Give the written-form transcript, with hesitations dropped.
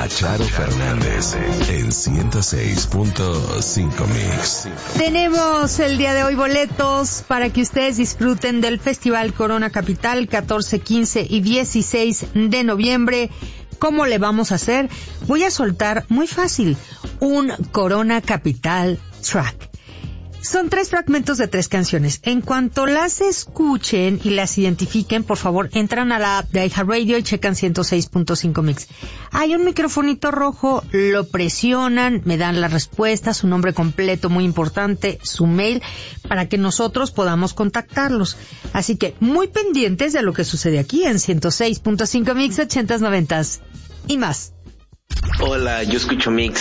a Charo Fernández en 106.5 Mix. Tenemos el día de hoy boletos para que ustedes disfruten del Festival Corona Capital 14, 15 y 16 de noviembre. ¿Cómo le vamos a hacer? Voy a soltar muy fácil un Corona Capital track. Son 3 fragmentos de 3 canciones. En cuanto las escuchen y las identifiquen, por favor, entran a la app de iHeartRadio y checan 106.5 Mix. Hay un microfonito rojo, lo presionan, me dan la respuesta, su nombre completo, muy importante, su mail, para que nosotros podamos contactarlos. Así que muy pendientes de lo que sucede aquí en 106.5 Mix, 80s, 90s y más. Hola, yo escucho Mix.